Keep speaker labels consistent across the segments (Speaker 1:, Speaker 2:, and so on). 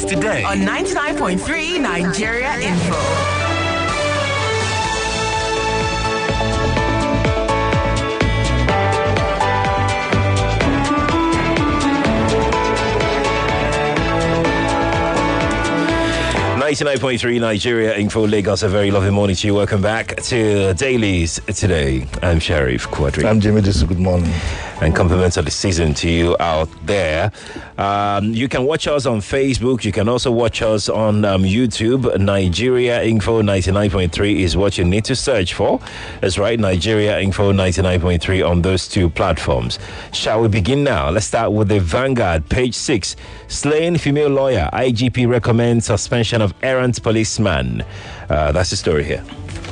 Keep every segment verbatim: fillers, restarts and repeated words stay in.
Speaker 1: news today
Speaker 2: on ninety-nine point three Nigeria Info.
Speaker 3: ninety-nine point three Nigeria Info Lagos. A very lovely morning to you. Welcome back to Dailies today. I'm Sheriff Quadri.
Speaker 4: I'm Jimmy Disu. Good morning.
Speaker 3: And compliments of the season to you out there. Um, you can watch us on Facebook. You can also watch us on um, YouTube. Nigeria Info ninety-nine point three is what you need to search for. That's right, Nigeria Info ninety-nine point three on those two platforms. Shall we begin now? Let's start with the Vanguard, page six. Slain female lawyer. I G P recommends suspension of errant policeman. Uh, that's the story here.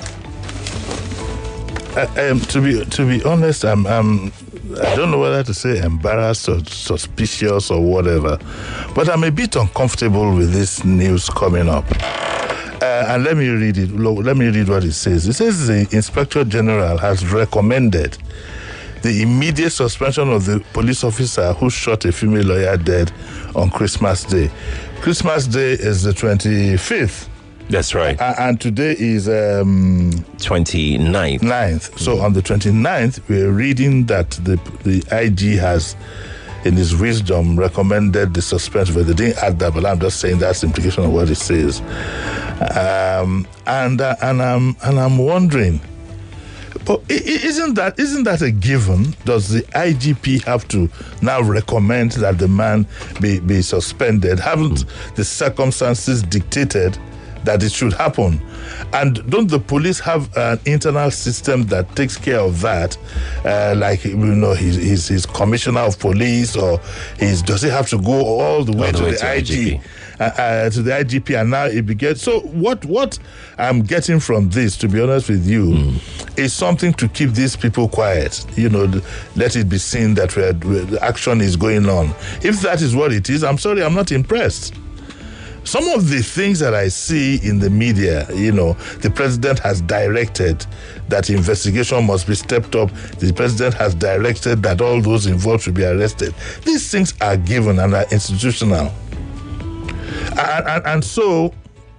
Speaker 4: Uh, um, to be to be honest, I'm, I'm I don't know whether to say embarrassed or suspicious or whatever, but I'm a bit uncomfortable with this news coming up. Uh, and let me read it. Let me read what it says. It says the Inspector General has recommended the immediate suspension of the police officer who shot a female lawyer dead on Christmas Day. Christmas Day is the twenty-fifth.
Speaker 3: That's right.
Speaker 4: Uh, and today is um,
Speaker 3: twenty-ninth.
Speaker 4: ninth. So on the twenty-ninth, we're reading that the the I G has, in his wisdom, recommended the suspension. But they didn't add that, but I'm just saying that's the implication of what it says. Um, and uh, and I'm and I'm wondering, but isn't that isn't that a given? Does the I G P have to now recommend that the man be, be suspended? Haven't mm. the circumstances dictated that it should happen? And don't the police have an internal system that takes care of that? Uh, like, you know, his, his, his commissioner of police, or his, does he have to go all the way all the to way the to I G? Uh, uh, to the I G P, and now it begins. So what what I'm getting from this, to be honest with you, mm. is something to keep these people quiet. You know, let it be seen that we're, we're, action is going on. If that is what it is, I'm sorry, I'm not impressed. Some of the things that I see in the media, you know, the president has directed that investigation must be stepped up. The president has directed that all those involved should be arrested. These things are given and are institutional. And, and, and so,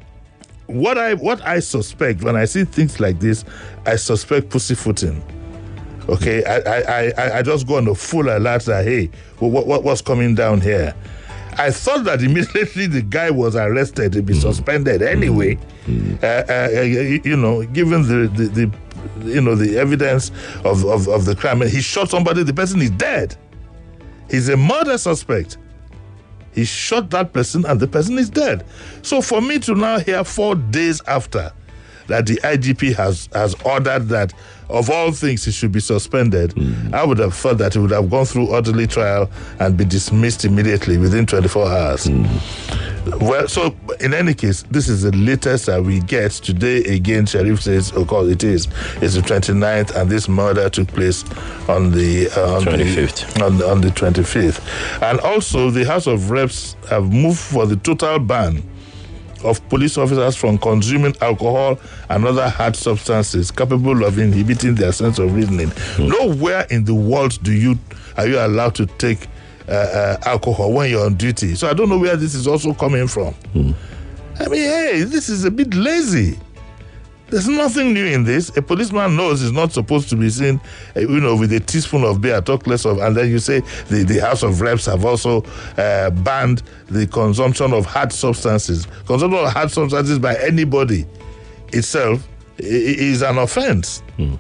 Speaker 4: what I what I suspect when I see things like this, I suspect pussyfooting. Okay, I I, I, I just go on a full alert that, hey, what, what what's coming down here? I thought that immediately the guy was arrested, he'd be mm. suspended anyway. Mm. Uh, uh, you, you know, given the, the, the you know the evidence of, of, of the crime, he shot somebody. The person is dead. He's a murder suspect. He shot that person, and the person is dead. So for me to now hear four days after that the I G P has has ordered that of all things he should be suspended, mm. I would have thought that he would have gone through orderly trial and be dismissed immediately within twenty-four hours. Mm. Well, so in any case, this is the latest that we get. Today again, Sheriff says, of course it is, it's the twenty-ninth, and this murder took place on the uh, on
Speaker 3: twenty-fifth.
Speaker 4: The, on, the, on the twenty-fifth. And also the House of Reps have moved for the total ban of police officers from consuming alcohol and other hard substances capable of inhibiting their sense of reasoning. Mm. Nowhere in the world do you are you allowed to take uh, uh, alcohol when you're on duty. So I don't know where this is also coming from. Mm. I mean, hey, this is a bit lazy. There's nothing new in this. A policeman knows he's not supposed to be seen, uh, you know, with a teaspoon of beer, talk less of, and then you say the, the House of Reps have also uh, banned the consumption of hard substances. Consumption of hard substances by anybody itself is an offense. Mm.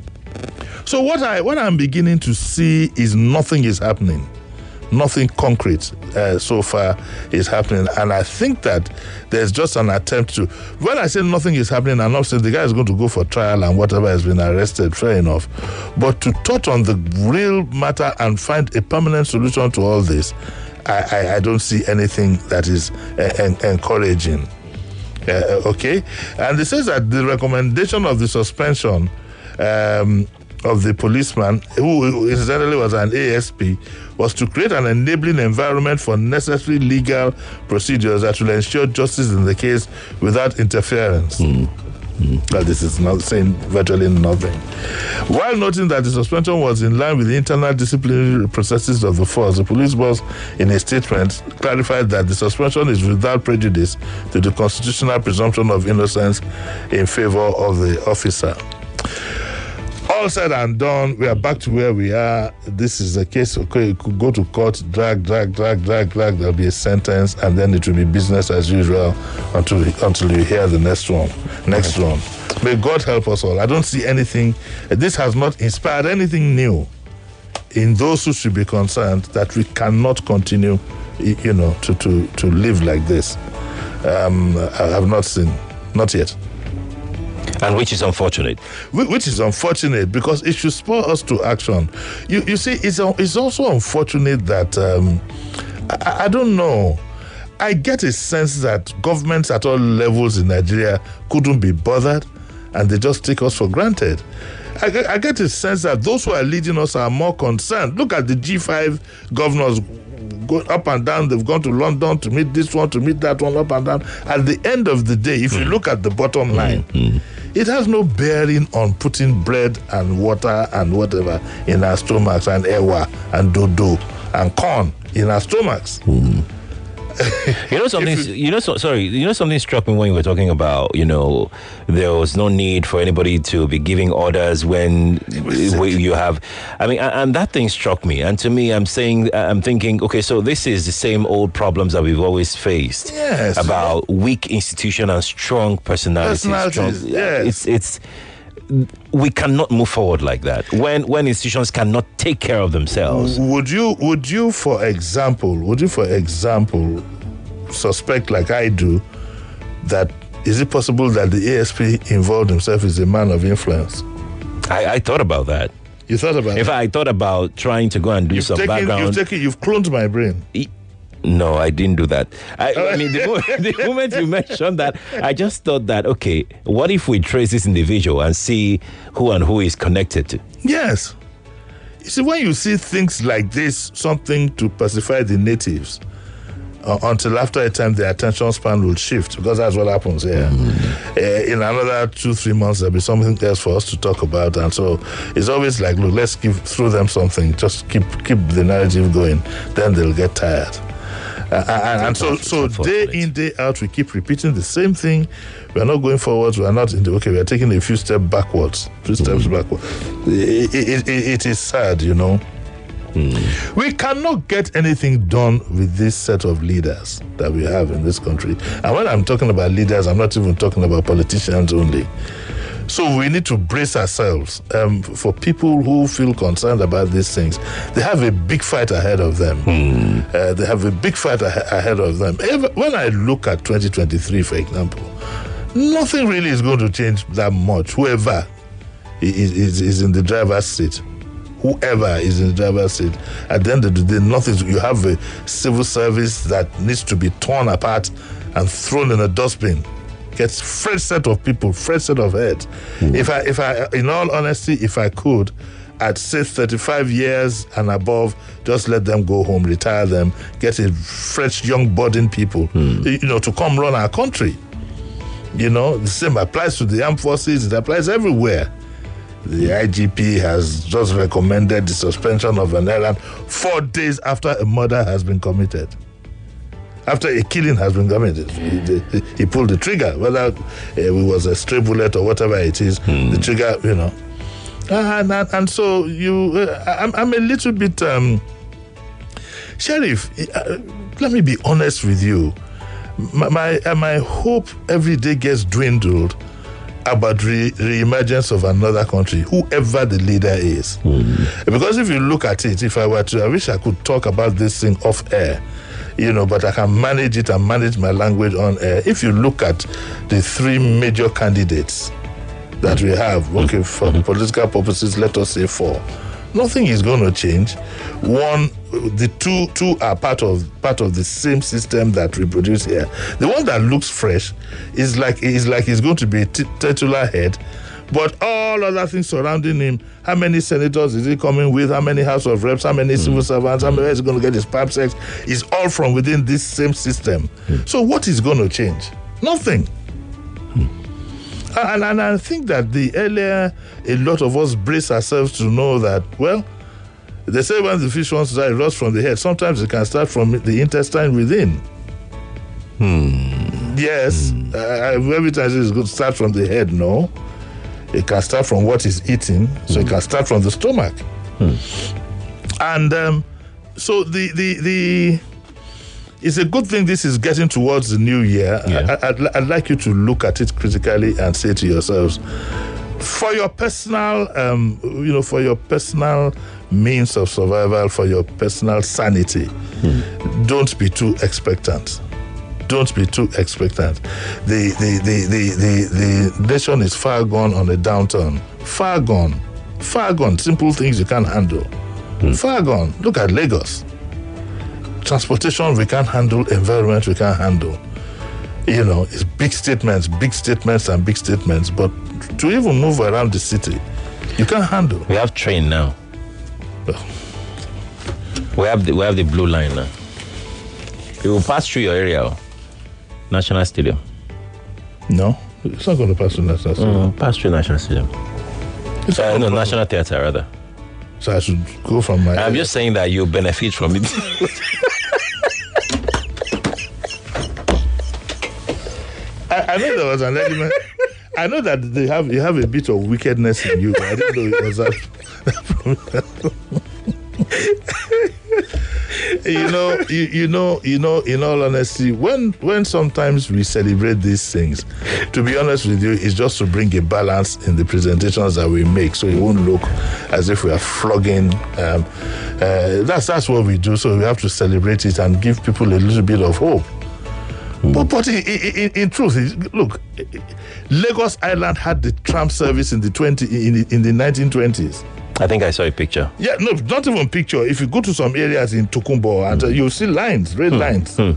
Speaker 4: So what I what I'm beginning to see is nothing is happening. Nothing concrete uh, so far is happening. And I think that there's just an attempt to... When I say nothing is happening, I'm not saying the guy is going to go for trial and whatever has been arrested, fair enough. But to touch on the real matter and find a permanent solution to all this, I, I, I don't see anything that is uh, en- encouraging. Uh, okay? And it says that the recommendation of the suspension... Um, of the policeman, who incidentally was an A S P, was to create an enabling environment for necessary legal procedures that will ensure justice in the case without interference. Mm.
Speaker 3: Mm.
Speaker 4: But this is not saying virtually nothing. While noting that the suspension was in line with the internal disciplinary processes of the force, the police boss, in a statement, clarified that the suspension is without prejudice to the constitutional presumption of innocence in favor of the officer. All said and done, we are back to where we are. This is a case, okay, you could go to court, drag, drag, drag, drag, drag, there'll be a sentence, and then it will be business as usual until until you hear the next one. Next one. May God help us all. I don't see anything, this has not inspired anything new in those who should be concerned that we cannot continue, you know, to, to, to live like this. Um, I have not seen, not yet.
Speaker 3: And which is unfortunate.
Speaker 4: Which is unfortunate because it should spur us to action. You you see, it's it's also unfortunate that, um, I, I don't know, I get a sense that governments at all levels in Nigeria couldn't be bothered and they just take us for granted. I get, I get a sense that those who are leading us are more concerned. Look at the G five governors going up and down. They've gone to London to meet this one, to meet that one, up and down. At the end of the day, if mm. you look at the bottom line, mm. it has no bearing on putting bread and water and whatever in our stomachs, and ewa and dodo and corn in our stomachs.
Speaker 3: Mm. You know something. You, you know, so, sorry. You know something struck me when you were talking about. You know, there was no need for anybody to be giving orders when you have. I mean, and, and that thing struck me. And to me, I'm saying, I'm thinking, okay, so this is the same old problems that we've always faced.
Speaker 4: Yes.
Speaker 3: About weak institution and strong personalities.
Speaker 4: Personalities.
Speaker 3: Strong,
Speaker 4: yes.
Speaker 3: It's it's. We cannot move forward like that when when institutions cannot take care of themselves.
Speaker 4: Would you, would you, for example, would you, for example, suspect, like I do, that is it possible that the A S P involved himself is a man of influence?
Speaker 3: I, I thought about that.
Speaker 4: You thought about it?
Speaker 3: In fact, I thought about trying to go and do
Speaker 4: you've
Speaker 3: some
Speaker 4: taken,
Speaker 3: background.
Speaker 4: You've taken, you've cloned my brain.
Speaker 3: E- No, I didn't do that. I, I mean, the, mo- the moment you mentioned that, I just thought that, okay, what if we trace this individual and see who and who is connected to?
Speaker 4: Yes. You see, when you see things like this, something to pacify the natives, uh, until after a time the attention span will shift, because that's what happens here. Mm. Uh, in another two, three months, there'll be something else for us to talk about. And so it's always like, look, let's give throw them something, just keep keep the narrative going. Then they'll get tired. Uh, and, and so, so day in, day out, we keep repeating the same thing. We are not going forwards. We are not in the, okay, we are taking a few steps backwards, two steps mm. backwards. It, it, it, it is sad, you know. Mm. We cannot get anything done with this set of leaders that we have in this country. And when I'm talking about leaders, I'm not even talking about politicians only. So we need to brace ourselves. Um, for people who feel concerned about these things, they have a big fight ahead of them. Mm. Uh, they have a big fight a- ahead of them. When I look at twenty twenty-three, for example, nothing really is going to change that much. Whoever is, is, is in the driver's seat, whoever is in the driver's seat, at the end of the day, nothing. You have a civil service that needs to be torn apart and thrown in a dustbin. Gets fresh set of people, fresh set of heads. Mm. If I, if I, in all honesty, if I could, I'd say thirty-five years and above, just let them go home, retire them, get a fresh, young, budding people, mm. you know, to come run our country. You know, the same applies to the armed forces. It applies everywhere. The I G P has just recommended the suspension of an airline four days after a murder has been committed. After a killing has been committed, he, he pulled the trigger, whether it was a stray bullet or whatever it is, hmm. the trigger, you know. And, and, and so you, uh, I'm, I'm a little bit, um, Sheriff, uh, let me be honest with you. My, my, uh, my hope every day gets dwindled about re- re-emergence of another country, whoever the leader is. Hmm. Because if you look at it, if I were to, I wish I could talk about this thing off air, you know, but I can manage it and manage my language on air. If you look at the three major candidates that we have, okay, for political purposes, let us say four, nothing is going to change. One, the two two are part of part of the same system that we produce here. The one that looks fresh is like is like he's going to be a t- titular head, but all other things surrounding him, how many senators is he coming with, how many House of Reps, how many mm. civil servants, how many is he going to get his P A P sex, is all from within this same system. Mm. So what is going to change? Nothing. Mm. And, and I think that the earlier a lot of us brace ourselves to know that, well, they say when the fish wants to die, it rots from the head. Sometimes it can start from the intestine within.
Speaker 3: Hmm.
Speaker 4: Yes.
Speaker 3: Hmm.
Speaker 4: Uh, every time it's going to start from the head, no. It can start from what is eaten, so hmm. it can start from the stomach. Hmm. And um, so the, the, the, it's a good thing this is getting towards the new year.
Speaker 3: Yeah.
Speaker 4: I, I'd, I'd like you to look at it critically and say to yourselves, for your personal, um, you know, for your personal means of survival, for your personal sanity, hmm. don't be too expectant. Don't be too expectant. The the, the, the, the the nation is far gone on a downturn. Far gone. Far gone. Simple things you can't handle. Hmm. Far gone. Look at Lagos. Transportation we can't handle, environment we can't handle. You know, it's big statements, big statements and big statements, but to even move around the city, you can't handle.
Speaker 3: We have train now. Oh. We have the we have the blue line now. It will pass through your area. National Stadium.
Speaker 4: No, it's not going to pass through National Stadium.
Speaker 3: Mm, pass through National Stadium.
Speaker 4: It's
Speaker 3: uh, no, National Theatre rather.
Speaker 4: So I should go from my...
Speaker 3: I'm area. Just saying that you benefit from it.
Speaker 4: I, I know there was an element... I know that they have you have a bit of wickedness in you, but I didn't know it was that... you know, you, you know, you know, in all honesty, when when sometimes we celebrate these things, to be honest with you, it's just to bring a balance in the presentations that we make, so it won't look as if we are flogging. Um, uh, that's that's what we do. So we have to celebrate it and give people a little bit of hope. Mm. But but in, in, in truth, look, Lagos Island had the tram service in the twenty in in the nineteen twenties.
Speaker 3: I think I saw a picture.
Speaker 4: Yeah, no, not even picture. If you go to some areas in Tokumbo, and mm. uh, you'll see lines, red mm. lines. Mm.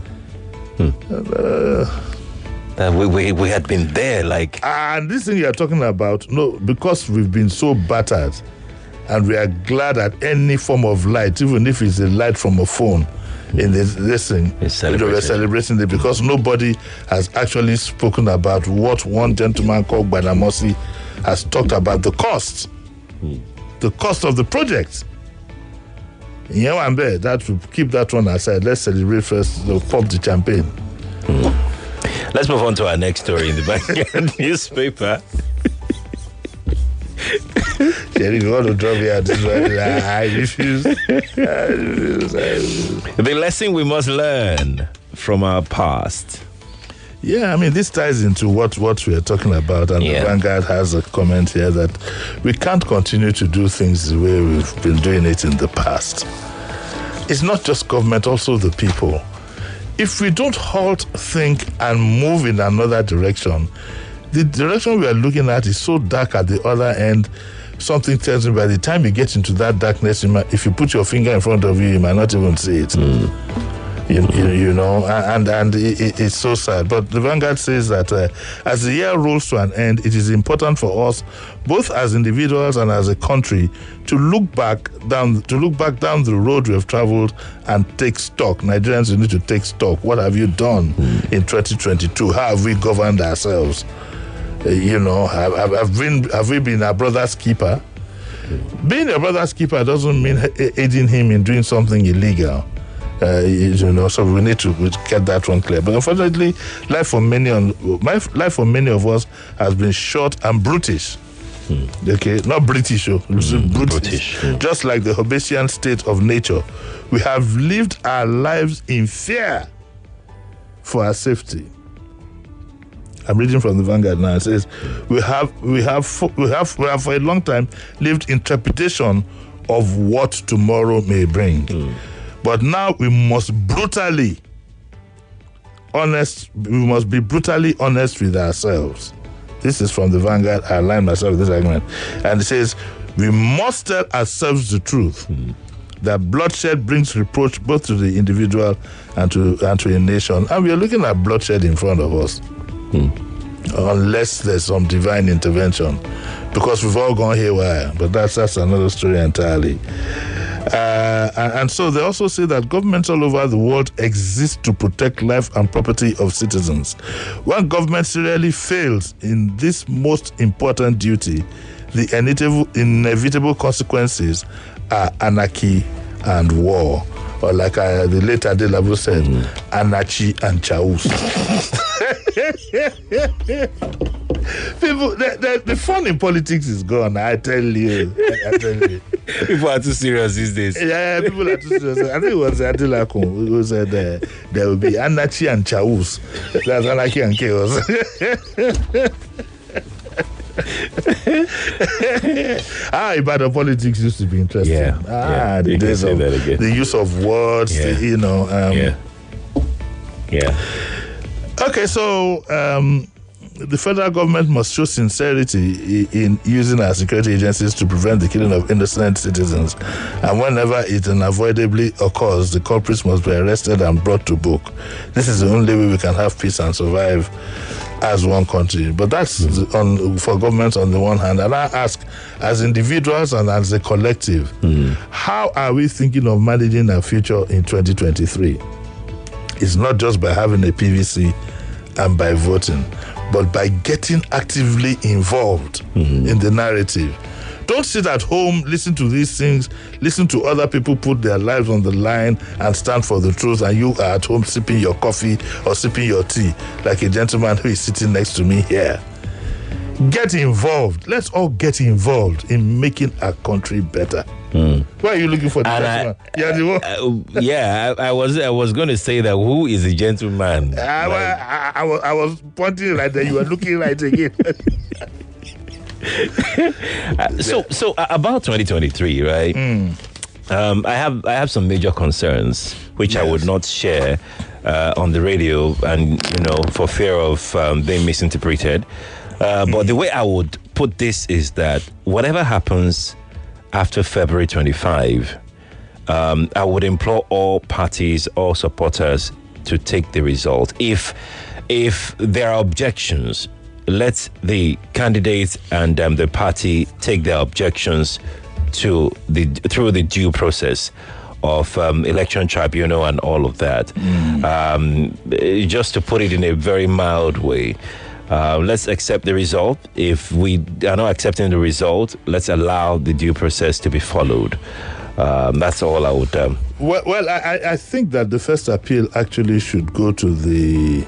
Speaker 3: Mm. Uh, uh, we, we we had been there, like.
Speaker 4: And this thing you're talking about, no, because we've been so battered, and we are glad at any form of light, even if it's a light from a phone. In this, this thing, you know, we're celebrating it because nobody has actually spoken about what one gentleman called Banamosi has talked about, the cost. Mm. The cost of the project. Yeah, and there, that will keep that one aside. Let's celebrate first, you know, pop the champagne.
Speaker 3: Mm. Let's move on to our next story in the Vanguard newspaper.
Speaker 4: Jerry, you want to drop me at this one? I refuse. I refuse. I refuse.
Speaker 3: The lesson we must learn from our past.
Speaker 4: Yeah, I mean, this ties into what, what we are talking about, and yeah. the Vanguard has a comment here that we can't continue to do things the way we've been doing it in the past. It's not just government, also the people. If we don't halt, think, and move in another direction, the direction we are looking at is so dark at the other end, something tells me by the time you get into that darkness, you might, if you put your finger in front of you, you might not even see it. Mm. You, you, you know, and and it, it's so sad. But the Vanguard says that uh, as the year rolls to an end, it is important for us, both as individuals and as a country, to look back down to look back down the road we have traveled and take stock. Nigerians, you need to take stock. What have you done mm. in twenty twenty-two? How have we governed ourselves? Uh, you know, have, have, have, been, have we been our brother's keeper? Mm. Being a brother's keeper doesn't mean aiding him in doing something illegal. Uh, you know, so we need to get that one clear. But unfortunately, life for many on my life for many of us has been short and brutish. Hmm. Okay, not British, oh, mm, brutish. British. Hmm. Just like the Hobbesian state of nature, we have lived our lives in fear for our safety. I'm reading from the Vanguard now. It says we have we have we have we have for a long time lived in trepidation of what tomorrow may bring. Hmm. But now we must brutally honest, we must be brutally honest with ourselves. This is from the Vanguard. I aligned myself with this argument. And it says, we must tell ourselves the truth. Mm. That bloodshed brings reproach both to the individual and to and to a nation. And we are looking at bloodshed in front of us. Mm. Unless there's some divine intervention. Because we've all gone haywire. But that's, that's another story entirely. Uh, and, and so they also say that governments all over the world exist to protect life and property of citizens. When government serially fails in this most important duty, the inevitable, inevitable consequences are anarchy and war. Or like uh, the late Adelabu said, mm. anarchy and chaos. People, the, the, the fun in politics is gone, I tell you. I, I tell you.
Speaker 3: People are too serious these days.
Speaker 4: Yeah, people are too serious. I think it was Adelabu who said uh, there will be anarchy and chaos. That's anarchy and chaos. ah, Ibadan politics used to be interesting.
Speaker 3: Yeah,
Speaker 4: ah,
Speaker 3: yeah.
Speaker 4: the
Speaker 3: You
Speaker 4: days of the use of words,
Speaker 3: yeah.
Speaker 4: the, you know. Um,
Speaker 3: yeah. Yeah.
Speaker 4: Okay, so um, the federal government must show sincerity in using our security agencies to prevent the killing of innocent citizens. And whenever it unavoidably occurs, the culprits must be arrested and brought to book. This is the only way we can have peace and survive as one country. But that's mm. on for governments on the one hand. And I ask, as individuals and as a collective, mm. how are we thinking of managing our future in twenty twenty-three? It's not just by having a P V C and by voting, but by getting actively involved mm-hmm. in the narrative. Don't sit at home, listen to these things, listen to other people put their lives on the line and stand for the truth, and you are at home sipping your coffee or sipping your tea like a gentleman who is sitting next to me here. Get involved. Let's all get involved in making our country better. Mm. Why are you looking for the
Speaker 3: and
Speaker 4: gentleman?
Speaker 3: I,
Speaker 4: yeah, the
Speaker 3: uh, yeah I, I was I was going to say that who is a gentleman?
Speaker 4: I,
Speaker 3: like,
Speaker 4: I, I, was, I was pointing right there. You were looking right again.
Speaker 3: uh, so so uh, about twenty twenty-three, right? Mm. Um, I have I have some major concerns which yes. I would not share uh, on the radio, and you know, for fear of um, being misinterpreted. Uh, but the way I would put this is that whatever happens after February twenty-fifth, um, I would implore all parties, all supporters to take the result. If if there are objections, let the candidates and um, the party take their objections to the through the due process of um, election tribunal and all of that. Mm. Um, just to put it in a very mild way. Uh, let's accept the result. If we are not accepting the result, let's allow the due process to be followed. Um, that's all I would... Um,
Speaker 4: well, well I, I think that the first appeal actually should go to the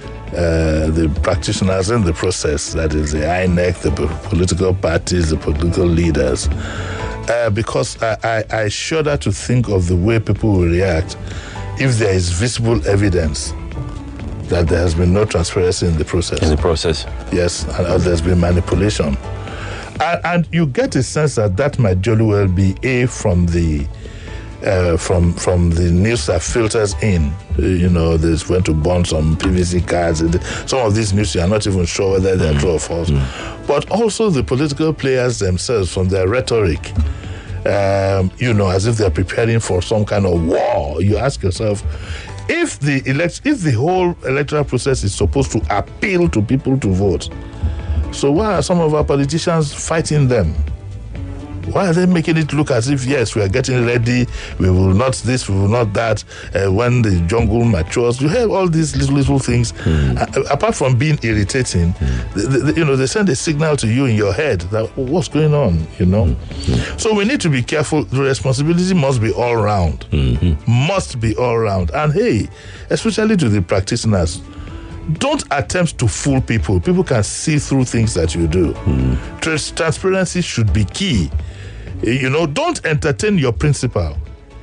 Speaker 4: uh, the practitioners in the process, that is the I N E C, the political parties, the political leaders, uh, because I, I, I shudder to think of the way people will react if there is visible evidence that there has been no transparency in the process.
Speaker 3: In the process.
Speaker 4: Yes, and uh, there's been manipulation. And, and you get a sense that that might jolly well be A, from the uh, from from the news that filters in. Uh, you know, there's went to burn some P V C cards. Some of these news, you are not even sure whether they're mm. true or false. Mm. But also the political players themselves, from their rhetoric, um, you know, as if they're preparing for some kind of war. You ask yourself, If the elect, if the whole electoral process is supposed to appeal to people to vote, so why are some of our politicians fighting them? Why are they making it look as if, yes, we are getting ready, we will not this, we will not that, uh, when the jungle matures? You have all these little, little things. Mm. Uh, apart from being irritating, mm. the, the, you know, they send a signal to you in your head that, what's going on, you know? Mm. So we need to be careful. The responsibility must be all round. Mm-hmm. Must be all round. And hey, especially to the practitioners, don't attempt to fool people. People can see through things that you do. Mm. Trans- transparency should be key. You know, don't entertain your principal.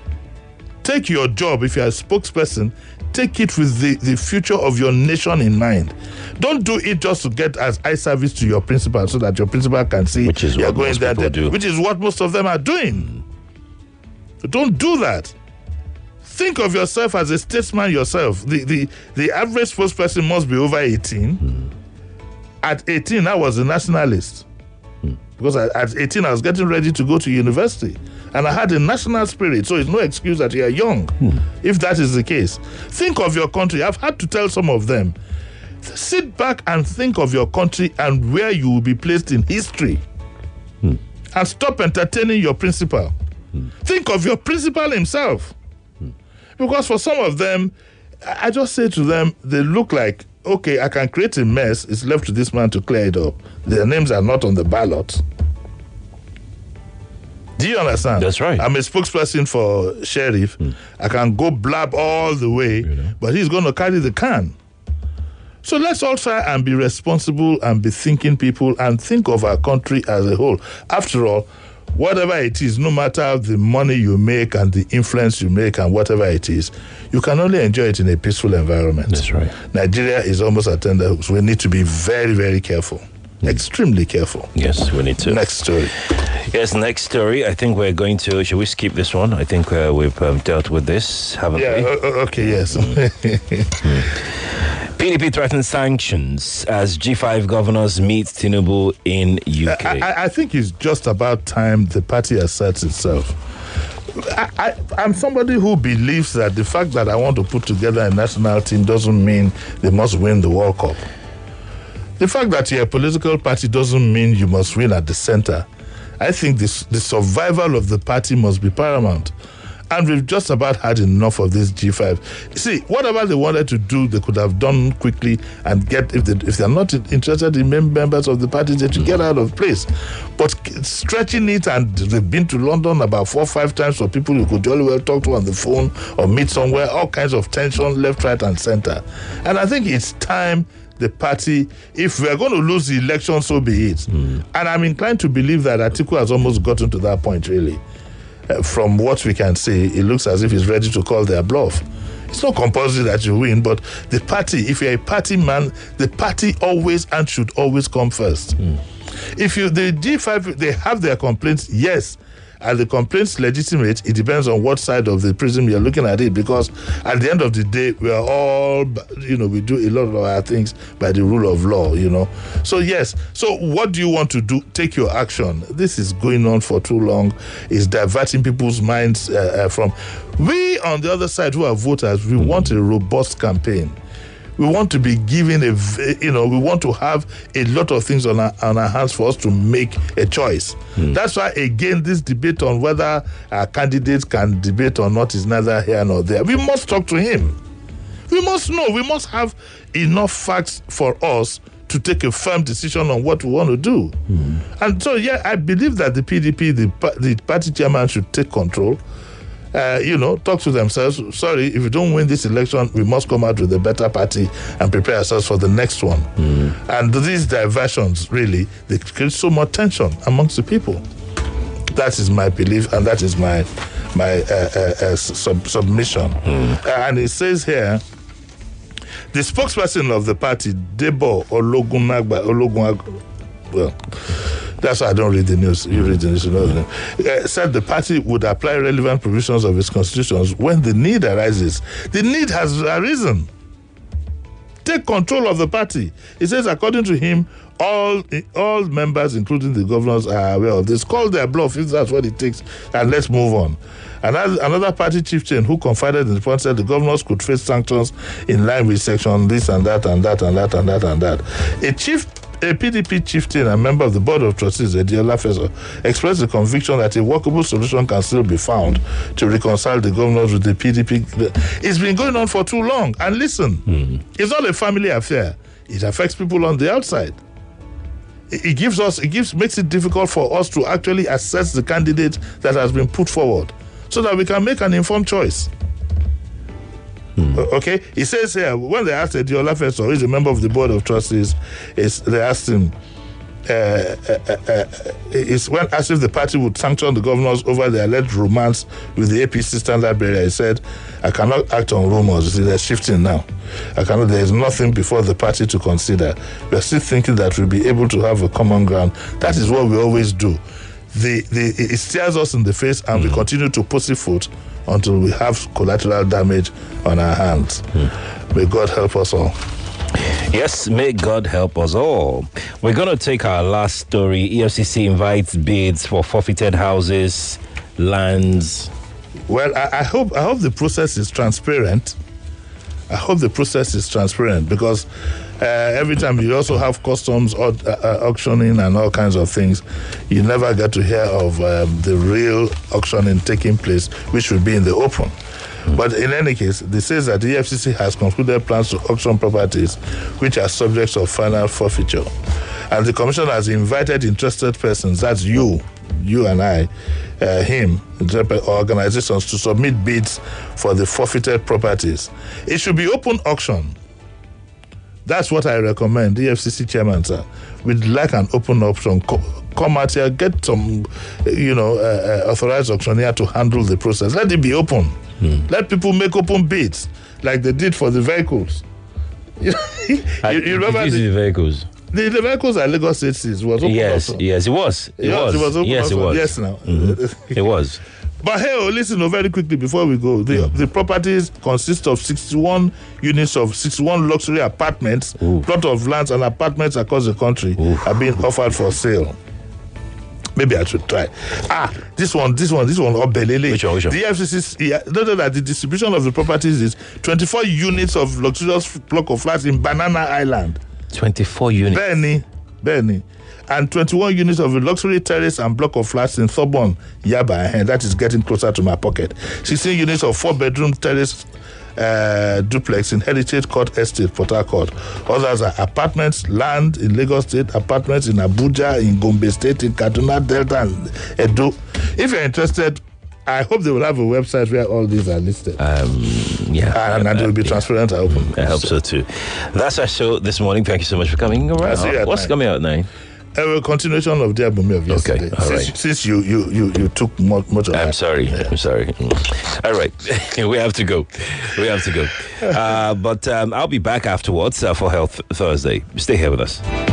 Speaker 4: Take your job, if you're a spokesperson, take it with the, the future of your nation in mind. Don't do it just to get as eye service to your principal so that your principal can see
Speaker 3: which is
Speaker 4: you're
Speaker 3: what
Speaker 4: going
Speaker 3: most
Speaker 4: there,
Speaker 3: people
Speaker 4: there,
Speaker 3: do.
Speaker 4: which is what most of them are doing. So don't do that. Think of yourself as a statesman yourself. The the, the average spokesperson must be over eighteen. Mm. At eighteen, I was a nationalist. Mm. Because I, at eighteen, I was getting ready to go to university. And I had a national spirit, so it's no excuse that you are young, mm. if that is the case. Think of your country. I've had to tell some of them, sit back and think of your country and where you will be placed in history. Mm. And stop entertaining your principal. Mm. Think of your principal himself. Mm. Because for some of them, I just say to them, they look like, okay, I can create a mess. It's left to this man to clear it up. Their names are not on the ballot. Do you understand?
Speaker 3: That's right.
Speaker 4: I'm a spokesperson for Sheriff. Mm. I can go blab all the way, you know. But he's going to carry the can. So let's all try and be responsible and be thinking people and think of our country as a whole. After all, whatever it is, no matter the money you make and the influence you make and whatever it is, you can only enjoy it in a peaceful environment.
Speaker 3: That's right.
Speaker 4: Nigeria is almost at tenterhooks. We need to be very, very careful. Mm. Extremely careful.
Speaker 3: Yes, we need to.
Speaker 4: Next story.
Speaker 3: Yes, next story. I think we're going to. Should we skip this one? I think uh, we've um, dealt with this, haven't
Speaker 4: yeah,
Speaker 3: we?
Speaker 4: Yeah. Uh, okay. Yes.
Speaker 3: mm. P D P threatens sanctions as G five governors meet Tinubu in U K.
Speaker 4: I, I think it's just about time the party asserts itself. I, I, I'm somebody who believes that the fact that I want to put together a national team doesn't mean they must win the World Cup. The fact that you're a political party doesn't mean you must win at the center. I think this, the survival of the party must be paramount. And we've just about had enough of this G five. See, whatever they wanted to do, they could have done quickly and get, if, they, if they're not interested in members of the party, they should get out of place. But stretching it, and they've been to London about four or five times for people you could jolly well talk to on the phone or meet somewhere, all kinds of tension, left, right, and center. And I think it's time the party, if we're going to lose the election, so be it. Mm. And I'm inclined to believe that Atiku has almost gotten to that point, really. Uh, from what we can see, it looks as if he's ready to call their bluff. It's not compulsory that you win, but the party, if you're a party man, the party always and should always come first. Mm. If you, the G five, they have their complaints, yes. Are the complaints legitimate? It depends on what side of the prism you're looking at it, because at the end of the day, we are all, you know, we do a lot of our things by the rule of law, you know. So, yes. So, what do you want to do? Take your action. This is going on for too long. It's diverting people's minds uh, uh, from... We, on the other side, who are voters, we want a robust campaign. We want to be given a, you know, we want to have a lot of things on our, on our hands for us to make a choice. Mm. That's why, again, this debate on whether our candidates can debate or not is neither here nor there. We must talk to him. We must know. We must have enough facts for us to take a firm decision on what we want to do. Mm. And so, yeah, I believe that the P D P, the, the party chairman, should take control. Uh, you know, talk to themselves. Sorry, if we don't win this election, we must come out with a better party and prepare ourselves for the next one. Mm. And these diversions, really, they create so much tension amongst the people. That is my belief, and that is my my uh, uh, uh, sub- submission. Mm. Uh, and it says here, the spokesperson of the party, Debo Ologunagba, Ologunagba, well, that's why I don't read the news. You read the news, you know the news. Uh, said the party would apply relevant provisions of its constitutions when the need arises. The need has arisen. Take control of the party. He says, according to him, all all members, including the governors, are aware of this. Call their bluff if that's what it takes, and let's move on. Another, another party chieftain who confided in the point said the governors could face sanctions in line with section this and that and that and that and that and that. A chief A P D P chieftain and member of the Board of Trustees, Ediola Feso, expressed the conviction that a workable solution can still be found to reconcile the governors with the P D P. It's been going on for too long. And listen, mm. it's not a family affair. It affects people on the outside. It gives us, it gives, makes it difficult for us to actually assess the candidate that has been put forward, so that we can make an informed choice. Okay, he says here, when they asked Ediola Feso, who is a member of the Board of Trustees, is they asked him, uh, uh, uh, is when asked if the party would sanction the governors over their alleged romance with the A P C standard bearer, he said, I cannot act on rumors. You see, they're shifting now. I cannot, there is nothing before the party to consider. We are still thinking that we'll be able to have a common ground. That is what we always do. The, the, it stares us in the face, and mm. we continue to pussyfoot until we have collateral damage on our hands. Mm. May God help us all.
Speaker 3: Yes, may God help us all. We're going to take our last story. E F C C invites bids for forfeited houses, lands.
Speaker 4: Well, I, I hope I hope the process is transparent. I hope the process is transparent, because uh, every time you also have customs or, uh, uh, auctioning and all kinds of things, you never get to hear of um, the real auctioning taking place, which should be in the open. But in any case, this says that the E F C C has concluded plans to auction properties which are subjects of final forfeiture. And the Commission has invited interested persons, that's you, you and I, uh, him, organizations, to submit bids for the forfeited properties. It should be open auction. That's what I recommend, the E F C C chairman, sir. We'd like an open auction. Come out here, get some, you know, uh, uh, authorized auctioneer to handle the process. Let it be open. Hmm. Let people make open bids, like they did for the vehicles. you,
Speaker 3: I,
Speaker 4: you remember
Speaker 3: the, the vehicles?
Speaker 4: The, the vehicles at Lagos State was open
Speaker 3: Yes,
Speaker 4: auction.
Speaker 3: yes, it was. It
Speaker 4: yes,
Speaker 3: was.
Speaker 4: It was open
Speaker 3: yes,
Speaker 4: auction.
Speaker 3: it was.
Speaker 4: Yes, now.
Speaker 3: Mm-hmm. It was.
Speaker 4: But hey, oh, listen, oh, very quickly before we go, the, mm. the properties consist of sixty-one units of sixty-one luxury apartments, Ooh. plot of lands and apartments across the country Ooh. are being offered for sale. Maybe I should try. Ah, this one, this one, this one, oh, Belele.
Speaker 3: Which one, which one?
Speaker 4: The E F C C, yeah, noted that the distribution of the properties is twenty-four units of luxurious block of flats in Banana Island.
Speaker 3: twenty-four units.
Speaker 4: Benny, Benny. And twenty-one units of a luxury terrace and block of flats in Thorburn, Yaba, and that is getting closer to my pocket. sixteen units of four-bedroom terrace uh, duplex in Heritage Court Estate, Port Harcourt. Others are apartments, land in Lagos State, apartments in Abuja, in Gombe State, in Kaduna, Delta, and Edo. If you're interested, I hope they will have a website where all these are listed.
Speaker 3: Um, yeah.
Speaker 4: And, and it will be
Speaker 3: yeah.
Speaker 4: transparent and open.
Speaker 3: I hope so too. That's our show this morning. Thank you so much for coming around. What's nine. coming out at nine?
Speaker 4: A continuation of the album of yesterday.
Speaker 3: Okay, all
Speaker 4: since,
Speaker 3: right.
Speaker 4: since you, you, you, you took much, much of
Speaker 3: I'm
Speaker 4: that.
Speaker 3: sorry. Yeah. I'm sorry. Mm. All right. We have to go. We have to go. Uh, but um, I'll be back afterwards uh, for Health Thursday. Stay here with us.